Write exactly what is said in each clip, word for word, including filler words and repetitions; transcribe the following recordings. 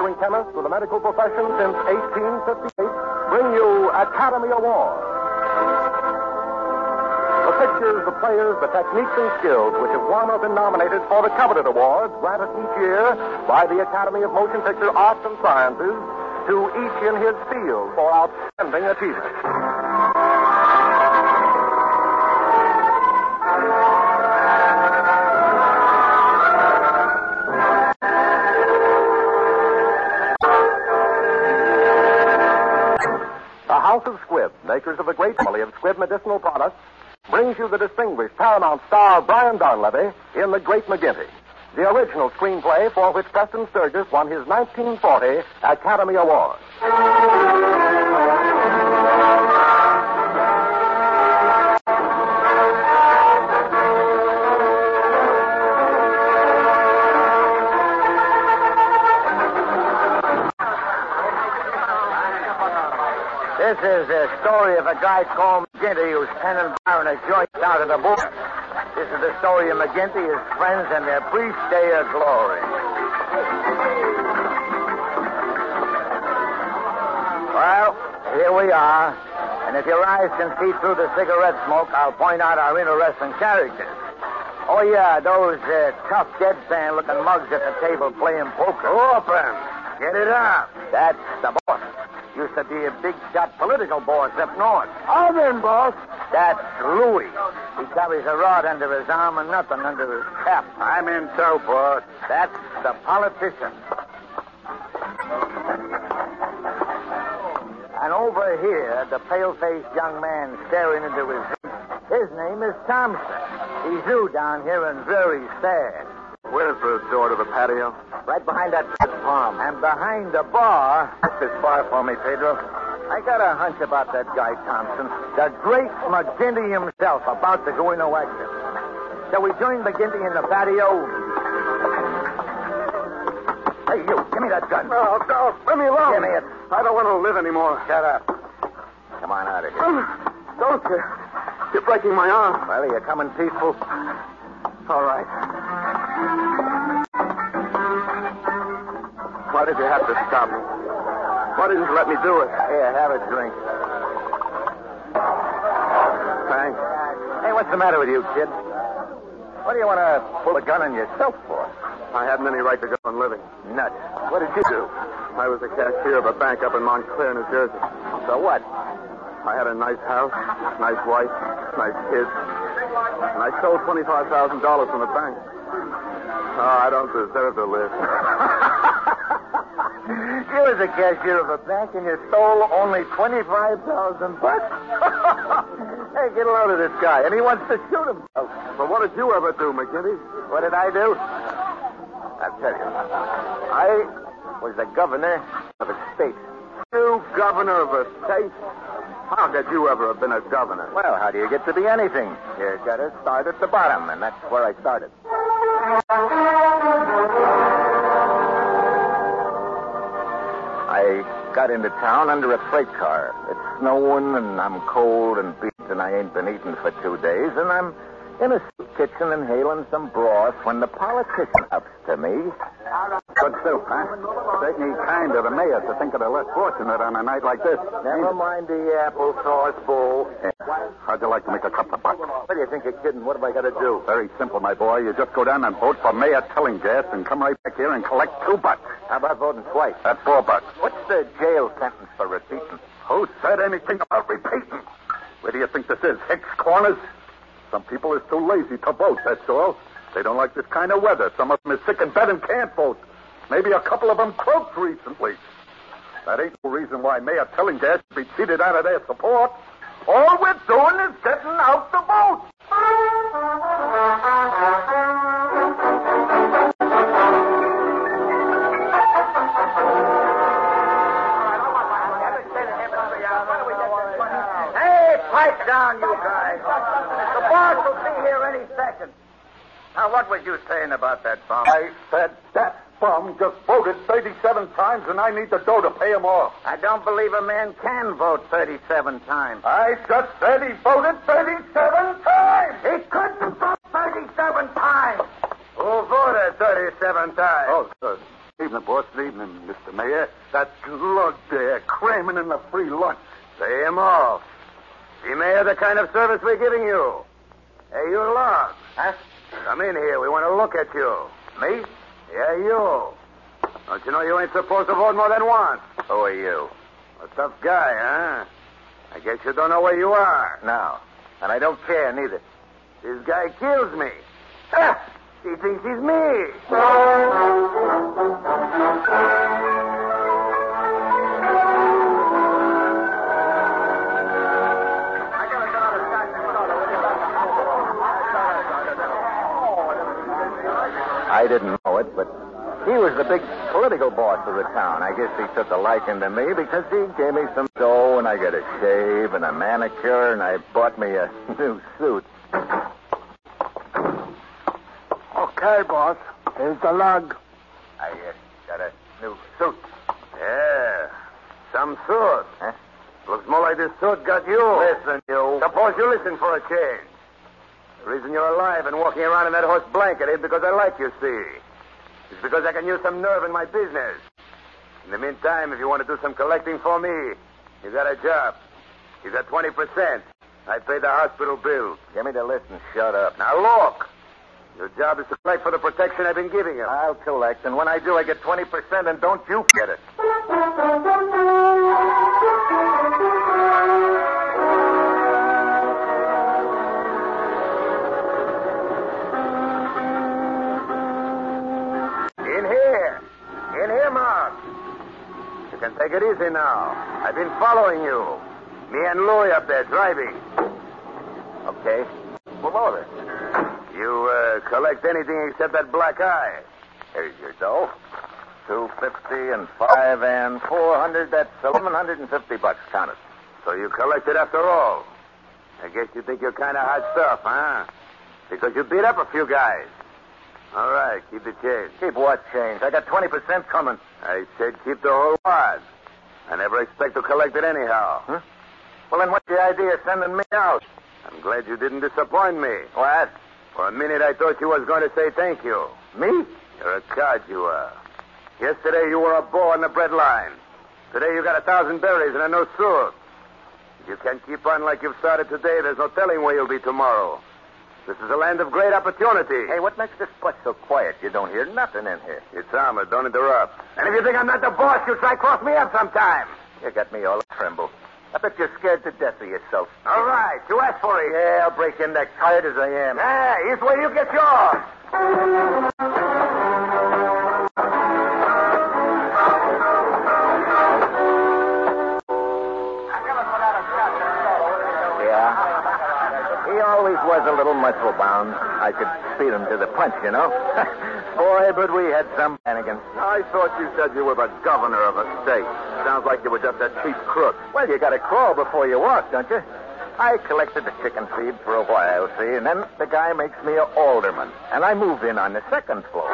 answering chemists with the medical profession since eighteen fifty-eight, bring you Academy Awards. The pictures, the players, the techniques and skills which have won or been nominated for the coveted awards granted each year by the Academy of Motion Picture Arts and Sciences to each in his field for outstanding achievement. The House of Squibb, makers of the great family of Squibb medicinal products, brings you the distinguished Paramount star Brian Donlevy in The Great McGinty, the original screenplay for which Preston Sturgis won his nineteen forty Academy Award. This is the story of a guy called McGinty who's penning Byron a joint out of the book. This is the story of McGinty, his friends, and their brief day of glory. Well, here we are. And if your eyes can see through the cigarette smoke, I'll point out our interesting characters. Oh, yeah, those uh, tough, deadpan-looking mugs at the table playing poker. Open. Get it up. That's the boss. Used to be a big-shot political boss up north. I'm in, boss. That's Louis. He carries a rod under his arm and nothing under his cap. I'm in too, boss. That's the politician. And over here, the pale-faced young man staring into his... His name is Thompson. He's new down here and very sad. Where's the door to the patio? Right behind that palm. And behind the bar... This bar for me, Pedro. I got a hunch about that guy, Thompson. The great McGinty himself about to go into action. Shall we join McGinty in the patio? Hey, you, give me that gun. No, no, let me alone. Give me it. I don't want to live anymore. Shut up. Come on out of here. Don't you? You're breaking my arm. Well, are you coming peaceful? All right. Why did you have to stop me? Why didn't you let me do it? Here, have a drink. Thanks. Hey, what's the matter with you, kid? What do you want to pull a gun on yourself for? I hadn't any right to go on living. Nuts. What did you do? I was the cashier of a bank up in Montclair, New Jersey. So what? I had a nice house, nice wife, nice kids. And I stole twenty-five thousand dollars from the bank. Oh, I don't deserve to live. You was a cashier of a bank and you stole only twenty-five thousand bucks? Hey, get a load of this guy, and he wants to shoot himself. But what did you ever do, McGinty? What did I do? I'll tell you. I was the governor of a state. You governor of a state? How did you ever have been a governor? Well, how do you get to be anything? You gotta start at the bottom, and that's where I started. I got into town under a freight car. It's snowing, and I'm cold and beat, and I ain't been eating for two days, and I'm in a soup kitchen inhaling some broth when the politician ups to me. Good soup, huh? Certainly kind of the mayor to think of the less fortunate on a night like this. Never mind the applesauce bowl. Yeah. How'd you like to make a couple of bucks? What do you think you're kidding? What have I got to do? Very simple, my boy. You just go down and vote for Mayor Tillinghast and come right back here and collect two bucks. How about voting twice? That's four bucks. What's the jail sentence for repeating? Who said anything about repeating? Where do you think this is? Hicks Corners? Some people is too lazy to vote, that's all. They don't like this kind of weather. Some of them is sick in bed and can't vote. Maybe a couple of them croaked recently. That ain't no reason why Mayor Tillinghast should be cheated out of their support. All we're doing is getting out the vote. Hey, pipe down, you guys. The boss will be here any second. Now, what was you saying about that bum? I said that bum just voted thirty-seven times, and I need the dough to pay him off. I don't believe a man can vote thirty-seven times. I just said he voted thirty-seven times. He couldn't vote thirty-seven times. Who voted thirty-seven times? Oh, uh, Evening, boss. Evening, Mister Mayor. That lug there, cramming in the free lunch. Pay him off. See, Mayor, the kind of service we're giving you. Hey, you lug. Huh? Come in here. We want to look at you. Me? Yeah, you. Don't you know you ain't supposed to vote more than once? Who are you? A tough guy, huh? I guess you don't know where you are. No. And I don't care, neither. This guy kills me. Ah! He thinks he's me. I didn't know it, but he was the big political boss of the town. I guess he took a liking to me because he gave me some dough and I got a shave and a manicure and I bought me a new suit. Okay, boss. Here's the lug. I uh, got a new suit. Yeah. Some suit. Huh? Looks more like this suit got you. Listen, you. Suppose you listen for a change. The reason you're alive and walking around in that horse blanket ain't because I like you, see. It's because I can use some nerve in my business. In the meantime, if you want to do some collecting for me, you got a job. You got twenty percent. I pay the hospital bill. Give me the list and shut up. Now, look. Your job is to collect for the protection I've been giving you. I'll collect, and when I do, I get twenty percent, and don't you get it. In here. In here, Mark. You can take it easy now. I've been following you. Me and Louie up there driving. Okay. Move over. You uh, collect anything except that black eye. Here's your dough. Two fifty and five and four hundred. That's eleven hundred and fifty bucks. Count it. So you collected after all. I guess you think you're kind of hot stuff, huh? Because you beat up a few guys. All right, keep the change. Keep what change? I got twenty percent coming. I said keep the whole wad. I never expect to collect it anyhow. Huh? Well, then what's the idea of sending me out? I'm glad you didn't disappoint me. What? For a minute, I thought you was going to say thank you. Me? You're a cod, you are. Yesterday, you were a bull on the bread line. Today, you got a thousand berries and a no suit. If you can keep on like you've started today, there's no telling where you'll be tomorrow. This is a land of great opportunity. Hey, what makes this place so quiet? You don't hear nothing in here. It's armored. Don't interrupt. And if you think I'm not the boss, you'll try cross me up sometime. You got me all a tremble. I bet you're scared to death of yourself. All right. You asked for it. Yeah, I'll break your neck, tired as I am. Yeah, here's where you get yours. He always was a little muscle-bound. I could beat him to the punch, you know. Boy, but we had some Hannigan. I thought you said you were the governor of a state. Sounds like you were just a cheap crook. Well, you gotta crawl before you walk, don't you? I collected the chicken feed for a while, see, and then the guy makes me an alderman, and I move in on the second floor.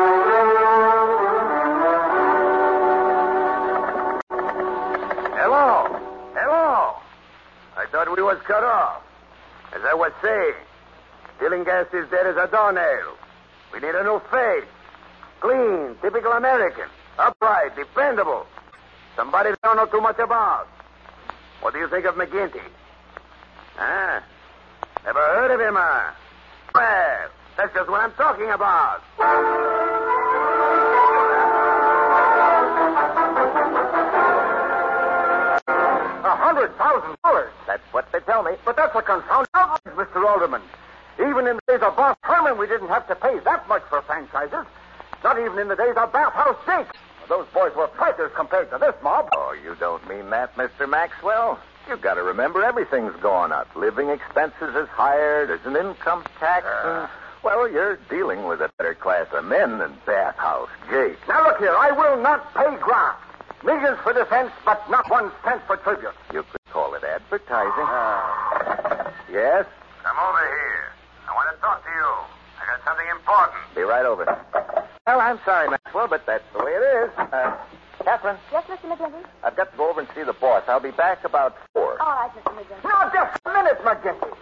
Hello. Hello. I thought we was cut off. As I was saying, Dillinghast is dead as a doornail. We need a new face. Clean, typical American. Upright, dependable. Somebody they don't know too much about. What do you think of McGinty? Huh? Never heard of him, huh? Well, that's just what I'm talking about. A hundred thousand dollars. That's what they tell me. But that's a confounded outrage, Mister Alderman. Even in the days of Boss Herman, we didn't have to pay that much for franchises. Not even in the days of Bathhouse Jake. Those boys were fighters compared to this mob. Oh, you don't mean that, Mister Maxwell. You've got to remember everything's gone up. Living expenses is higher. There's an income tax. Uh, and, well, you're dealing with a better class of men than Bathhouse Jake. Now, look here. I will not pay graft. Millions for defense, but not one cent for tribute. You could call it advertising. Uh, Yes? Come over here. I want to talk to you. I got something important. Be right over. Well, I'm sorry, Maxwell, but that's the way it is. Uh, Catherine, Yes, Mister McGinty? I've got to go over and see the boss. I'll be back about four. All right, Mister McGinty. now, just a minute, McGinty.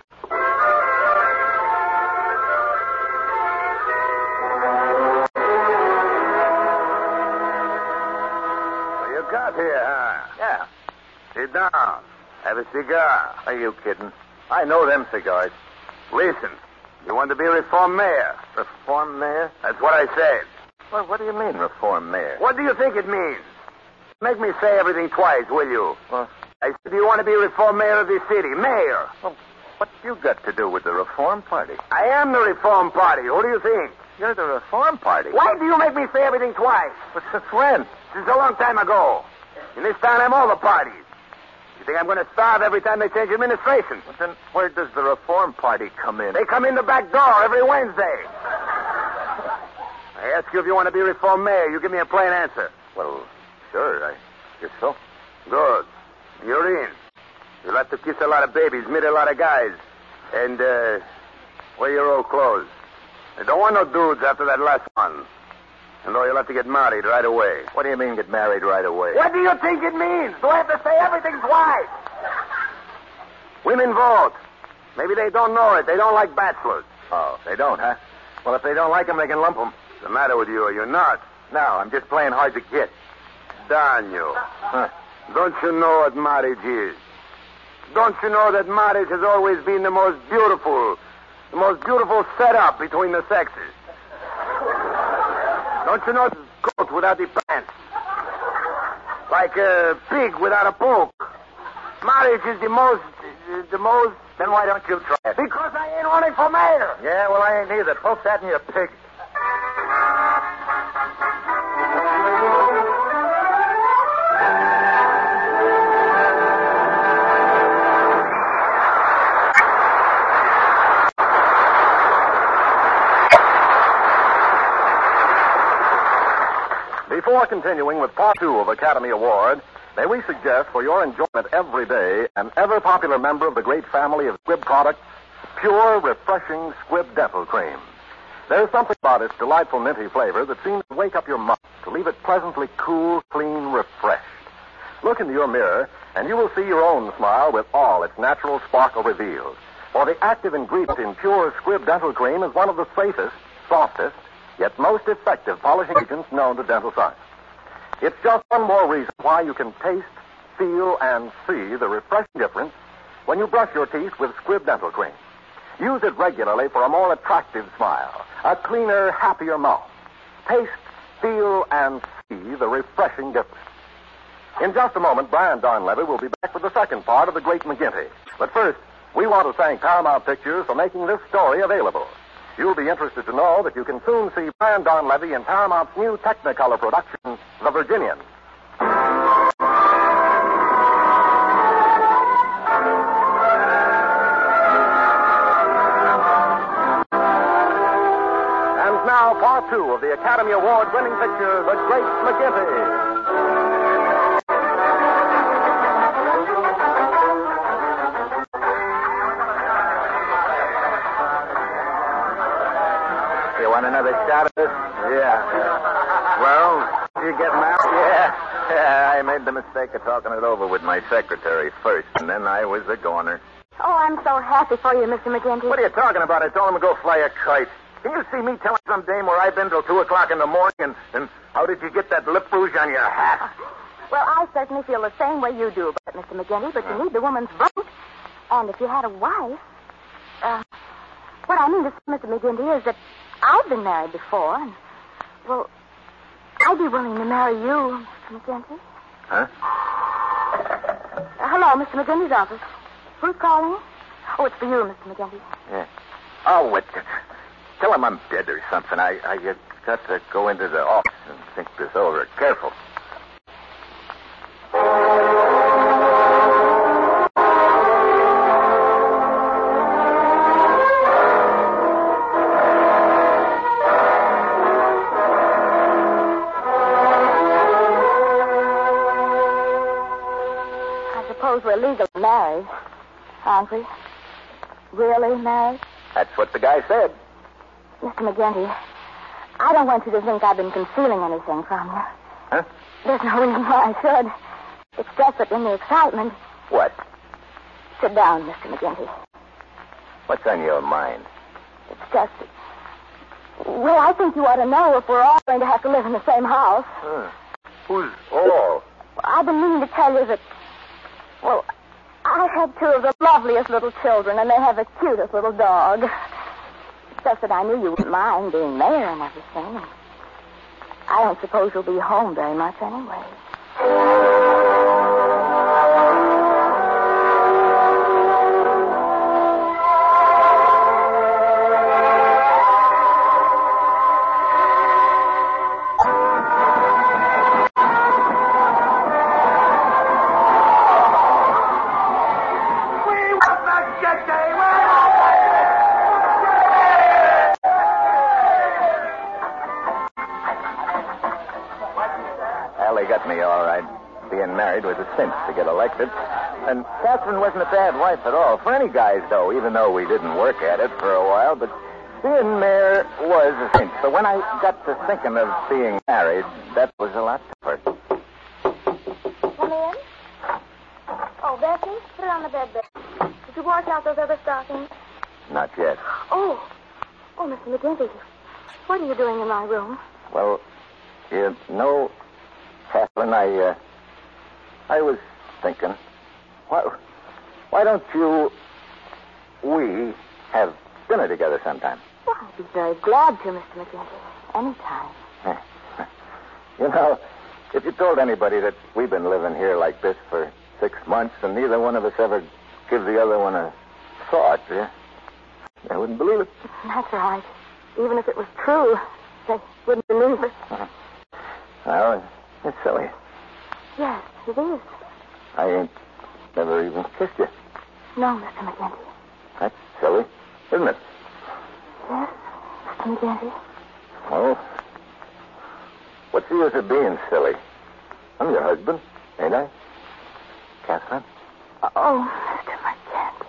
got here, huh? Yeah. Sit down. Have a cigar. Are you kidding? I know them cigars. Listen, you want to be reform mayor? Reform mayor? That's what I said. Well, what do you mean, reform mayor? What do you think it means? Make me say everything twice, will you? Well, I said, do you want to be reform mayor of this city? Mayor. well, what you got to do with the Reform Party? I am the reform party. Who do you think? You're the Reform Party. Why do you make me say everything twice? But since when? Since a long time ago. In this town, I'm all the parties. You think I'm going to starve every time they change administration? But then where does the Reform Party come in? They come in the back door every Wednesday. I ask you if you want to be reform mayor. You give me a plain answer. Well, sure, I guess so. Good. You're in. You'll have to kiss a lot of babies, meet a lot of guys, and uh, wear your old clothes. I don't want no dudes after that last one. And though you'll have to get married right away. What do you mean get married right away? What do you think it means? Do I have to say everything twice? Women vote. Maybe they don't know it. They don't like bachelors. Oh, they don't, huh? Well, if they don't like them, they can lump them. What's the matter with you? Are you nuts? No, I'm just playing hard to get. Darn you. Huh. Don't you know what marriage is? Don't you know that marriage has always been the most beautiful, the most beautiful setup between the sexes? Don't you know it's a goat without the pants? Like a pig without a poke. Marriage is the most, uh, the most... Then why don't you try it? Because I ain't running for mayor. Yeah, well, I ain't either. Poke that in your pig. Before continuing with part two of Academy Award, may we suggest for your enjoyment every day an ever-popular member of the great family of Squibb products, pure, refreshing Squibb Dental Cream. There's something about its delightful minty flavor that seems to wake up your mouth, to leave it pleasantly cool, clean, refreshed. Look into your mirror, and you will see your own smile with all its natural sparkle revealed. For the active ingredient in pure Squibb Dental Cream is one of the safest, softest, yet most effective polishing agents known to dental science. It's just one more reason why you can taste, feel, and see the refreshing difference when you brush your teeth with Squibb Dental Cream. Use it regularly for a more attractive smile, a cleaner, happier mouth. Taste, feel, and see the refreshing difference. In just a moment, Brian Donlevy will be back with the second part of The Great McGinty. But first, we want to thank Paramount Pictures for making this story available. You'll be interested to know that you can soon see Brian Donlevy in Paramount's new Technicolor production, The Virginian. And now, part two of the Academy Award-winning picture, The Great McGinty. Want another shot of this? Yeah. Well, you get married? Yeah. Yeah, I made the mistake of talking it over with my secretary first, and then I was a goner. Oh, I'm so happy for you, Mister McGinty. What are you talking about? I told him to go fly a kite. Can you see me telling some dame where I've been till two o'clock in the morning, and, and how did you get that lip rouge on your hat? Well, I certainly feel the same way you do about it, Mister McGinty, but you need the woman's vote. And if you had a wife... Uh, what I mean to say, Mister McGinty, is that I've been married before, and, well, I'd be willing to marry you, Mister McGinty. Huh? Uh, hello, Mister McGinty's office. Who's calling? Oh, it's for you, Mister McGinty. Yeah. Oh, what? Tell him I'm dead or something. I, I uh, got to go into the office and think this over. Careful. We're legally married, aren't we? Really married? That's what the guy said. Mister McGinty, I don't want you to think I've been concealing anything from you. Huh? There's no reason why I should. It's just that in the excitement... What? Sit down, Mister McGinty. What's on your mind? It's just... Well, I think you ought to know if we're all going to have to live in the same house. Huh. Who's all? I've been meaning to tell you that, well, I had two of the loveliest little children, and they have the cutest little dog. Just that I knew you wouldn't mind being mayor and everything. And I don't suppose you'll be home very much anyway. Got me all right. Being married was a cinch to get elected. And Catherine wasn't a bad wife at all. For any guys, though, even though we didn't work at it for a while. But being mayor was a cinch. But when I got to thinking of being married, that was a lot tougher. Come in. Oh, Bessie, put it on the bed, Bessie. Did you wash out those other stockings? Not yet. Oh. Oh, Mister McGinty, what are you doing in my room? Well, you know... Catherine, I, uh, I was thinking, why, why don't you, we, have dinner together sometime? Well, I'd be very glad to, Mister McGinty. Anytime. You know, if you told anybody that we've been living here like this for six months and neither one of us ever give the other one a thought, yeah, they wouldn't believe it. That's right. Even if it was true, they wouldn't believe it. Uh-huh. Well, it's silly. Yes, it is. I ain't never even kissed you. No, Mister McGinty. That's silly, isn't it? Yes, Mister McGinty. Well, what's the use of being silly? I'm your husband, ain't I? Catherine? Oh, Mister McGinty.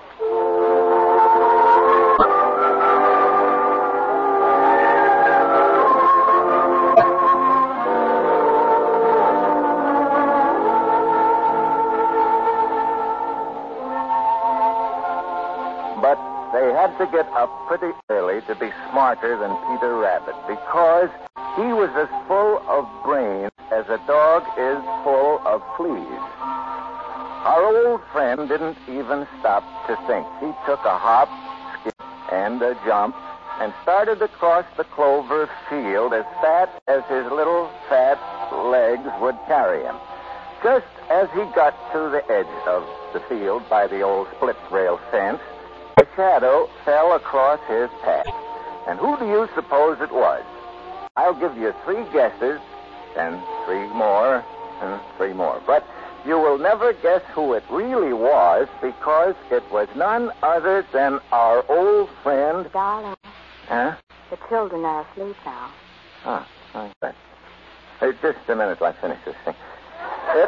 They had to get up pretty early to be smarter than Peter Rabbit because he was as full of brains as a dog is full of fleas. Our old friend didn't even stop to think. He took a hop, skip, and a jump and started across the clover field as fat as his little fat legs would carry him. Just as he got to the edge of the field by the old split rail fence, a shadow fell across his path. And who do you suppose it was? I'll give you three guesses, and three more, and three more. But you will never guess who it really was because it was none other than our old friend... Darling. Huh? The children are asleep now. Oh, okay. Hey, just a minute till I finish this thing. It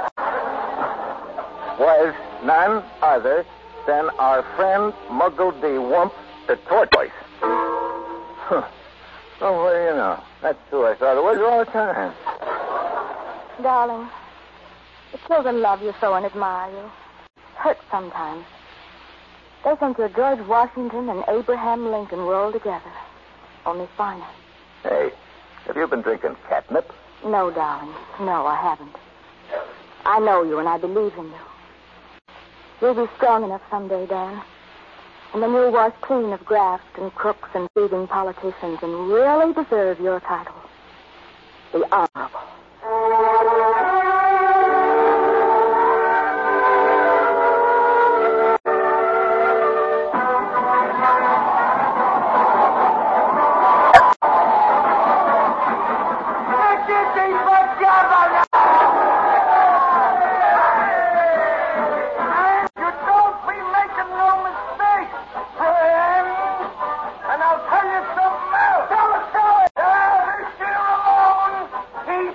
was none other than our friend Muggle-D Wump, the tortoise. Huh. Oh, well, you know, that's who I thought it was all the time. Darling, the children love you so and admire you. It hurts sometimes. They think you're George Washington and Abraham Lincoln rolled together. Only finer. Hey, have you been drinking catnip? No, darling. No, I haven't. I know you and I believe in you. You'll be strong enough someday, Dan. And then you'll wash clean of graft and crooks and thieving politicians and really deserve your title. The Honorable. He's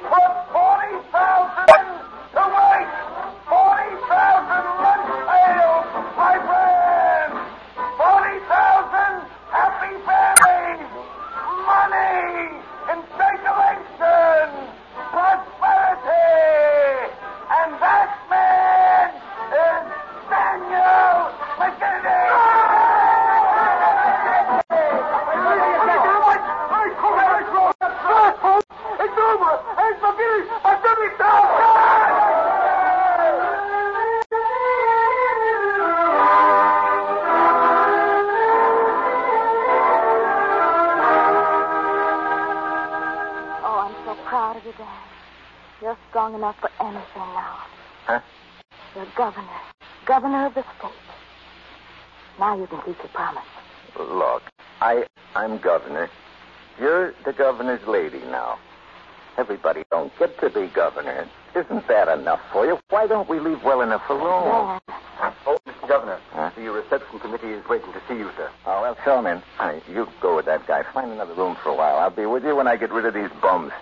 enough for anything now. Huh? You're governor. Governor of the state. Now you can keep your promise. Look, I, I'm governor. You're the governor's lady now. Everybody don't get to be governor. Isn't that enough for you? Why don't we leave well enough alone? Dan. Oh, Mister Governor, Huh? the reception committee is waiting to see you, sir. Oh, well, show him in. Honey, you go with that guy. Find another room for a while. I'll be with you when I get rid of these bums.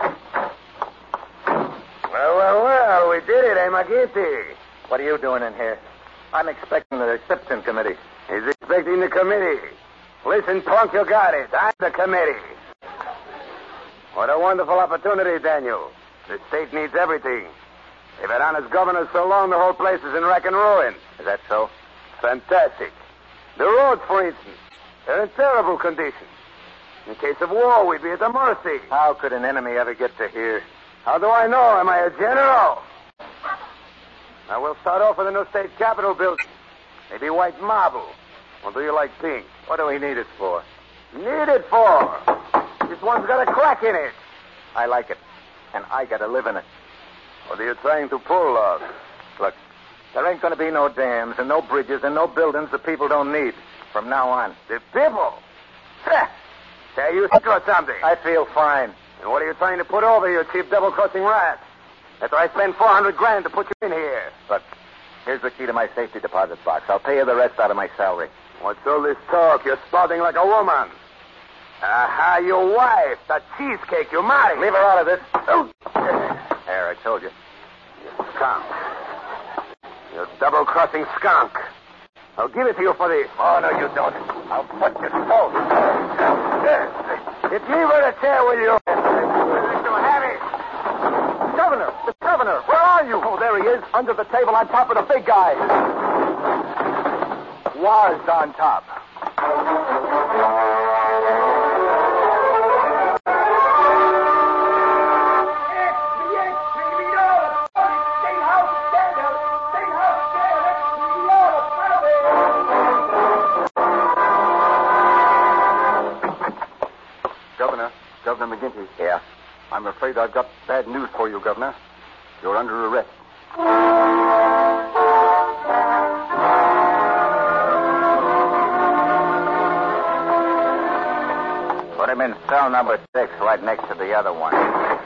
Well, well, well, we did it, eh, McGinty? What are you doing in here? I'm expecting the reception committee. He's expecting the committee. Listen, punk, you got it. I'm the committee. What a wonderful opportunity, Daniel. The state needs everything. They've had honest governors so long, the whole place is in wreck and ruin. Is that so? Fantastic. The roads, for instance, they're in terrible condition. In case of war, we'd be at the mercy. How could an enemy ever get to here? How do I know? Am I a general? Now, we'll start off with the new state capitol building. Maybe white marble. Or do you like pink? What do we need it for? Need it for? This one's got a crack in it. I like it. And I got to live in it. What are you trying to pull off? Look, there ain't going to be no dams and no bridges and no buildings the people don't need from now on. The people? Heh. Say, you sick or something? I feel fine. And what are you trying to put over, you cheap double-crossing rat? After I spend four hundred grand to put you in here. Look, here's the key to my safety deposit box. I'll pay you the rest out of my salary. What's all this talk? You're spouting like a woman. Aha, your wife, the cheesecake you married. Leave her out of this. Oh. There, I told you. You skunk. You double-crossing skunk. I'll give it to you for this. Oh, no, you don't. I'll put you so. Get leave her the chair, will you? You have it. Governor! The governor! Where are you? Oh, there he is, under the table on top of the big guy. Was on top. Governor, Governor McGinty. Yeah? I'm afraid I've got bad news for you, Governor. You're under arrest. Put him in cell number six, right next to the other one.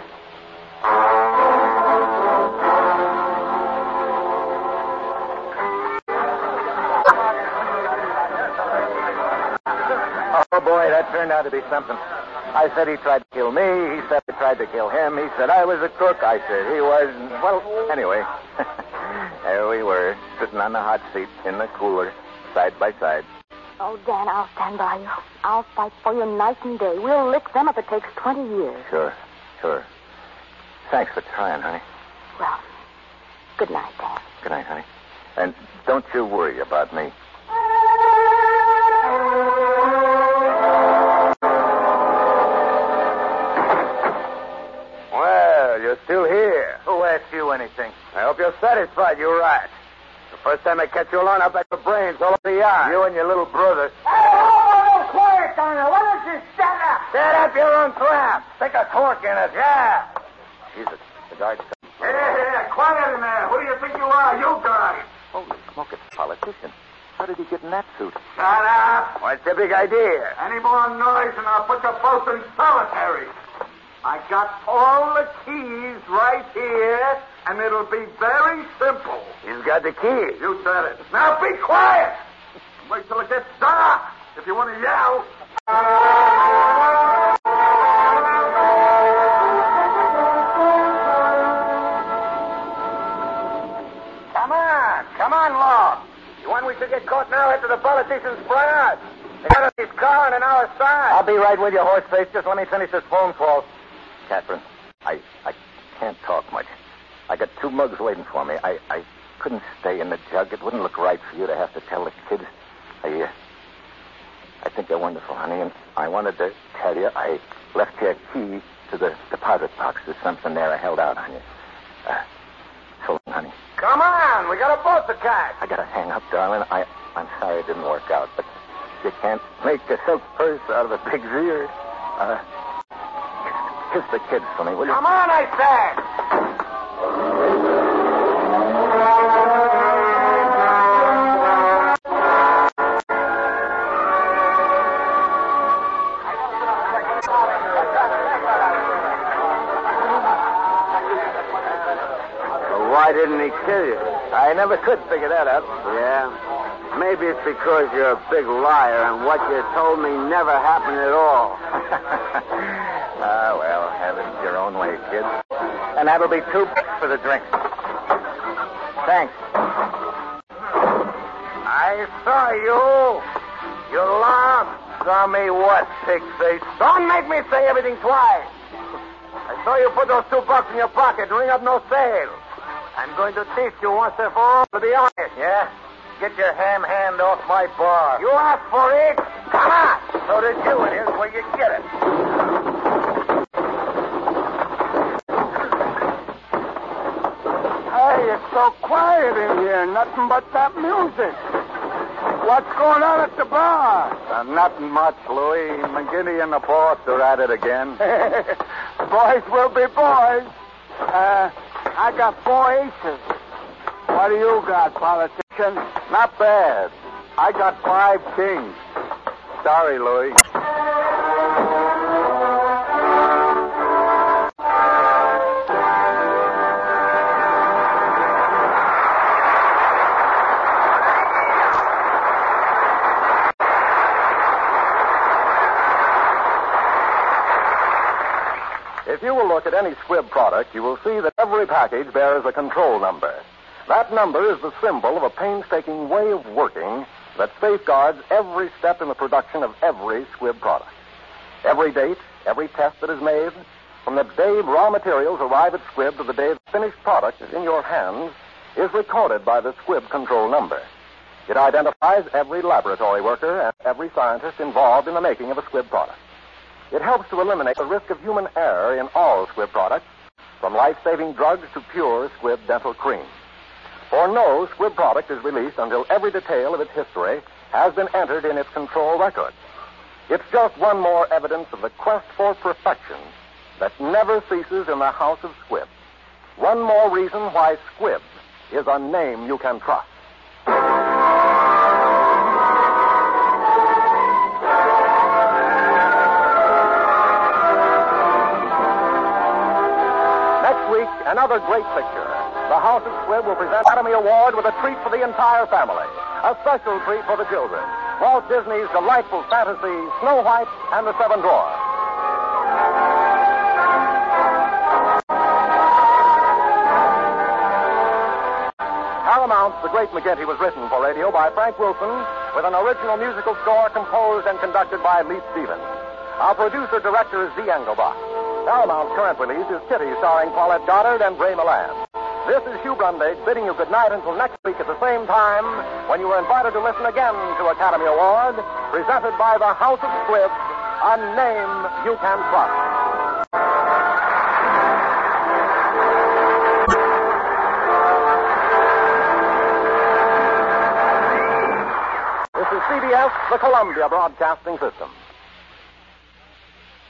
Oh, boy, that turned out to be something. I said he tried to kill me. He said I tried to kill him. He said I was a crook. I said he was. Well, anyway, there we were, sitting on the hot seat in the cooler, side by side. Oh, Dan, I'll stand by you. I'll fight for you night and day. We'll lick them if it takes twenty years. Sure, sure. Thanks for trying, honey. Well, good night, Dan. Good night, honey. And don't you worry about me. Well, you're still here. Who asked you anything? I hope you're satisfied, you rat. The first time I catch you alone, I'll bet your brains all over the yard. You and your little brother. Hey, oh, oh, quiet down there. Why don't you stand up? Set up your own trap. Stick a cork in it. Yeah. Jesus, the guard's coming. Hey, hey, quiet in there. Who do you think you are, you guys? Holy smoke, it's a politician. How did he get in that suit? Shut up. What's the big idea? Any more noise and I'll put you both in solitary. I got all the keys right here, and it'll be very simple. He's got the key. You said it. Now be quiet. Wait till it gets dark if you want to yell. Come on. Come on, Long. You want we should get caught now after the politicians spray us? They got his car on our side. I'll be right with you, horseface. Just let me finish this phone call. Catherine, I I can't talk much. I got two mugs waiting for me. I, I couldn't stay in the jug. It wouldn't look right for you to have to tell the kids. I, uh, I think you're wonderful, honey, and I wanted to tell you I left your key to the deposit box. There's something there I held out on you. Uh, so long, honey. Come on. We got a boat to catch. I gotta hang up, darling. I, I'm sorry it didn't work out, but you can't make a silk purse out of a pig's ear. Uh... Kiss the kids for me, will you? Come on, I said. why didn't he kill you? I never could figure that out. Yeah? Maybe it's because you're a big liar and what you told me never happened at all. Ah, well, have it your own way, kid. And that'll be two bucks for the drink. Thanks. I saw you. You laughed. Saw me what, pig face? Don't make me say everything twice. I saw you put those two bucks in your pocket and ring up no sale. I'm going to teach you once and for all to be honest. Yeah? Get your ham hand off my bar. You asked for it. Come on. So did you, and here's where you get it. Hey, it's so quiet in here. Nothing but that music. What's going on at the bar? Uh, nothing much, Louis. McGinty and the boss are at it again. Boys will be boys. Uh, I got four aces. What do you got, politician? Not bad. I got five kings. Sorry, Louis. If you will look at any Squibb product, you will see that every package bears a control number. That number is the symbol of a painstaking way of working that safeguards every step in the production of every Squibb product. Every date, every test that is made, from the day raw materials arrive at Squibb to the day the finished product is in your hands, is recorded by the Squibb control number. It identifies every laboratory worker and every scientist involved in the making of a Squibb product. It helps to eliminate the risk of human error in all Squibb products, from life-saving drugs to pure Squibb dental cream. For no Squibb product is released until every detail of its history has been entered in its control record. It's just one more evidence of the quest for perfection that never ceases in the house of Squibb. One more reason why Squibb is a name you can trust. Another great picture. The House of Squibb will present Academy Award with a treat for the entire family. A special treat for the children. Walt Disney's delightful fantasy, Snow White and the Seven Dwarfs. Paramount's The Great McGinty was written for radio by Frank Wilson with an original musical score composed and conducted by Lee Stevens. Our producer-director is Dee Engelbach. Paramount's current release is Kitty, starring Paulette Goddard and Ray Milland. This is Hugh Brundage bidding you good night until next week at the same time when you are invited to listen again to Academy Award, presented by the House of Squibb, a name you can trust. This is C B S, the Columbia Broadcasting System.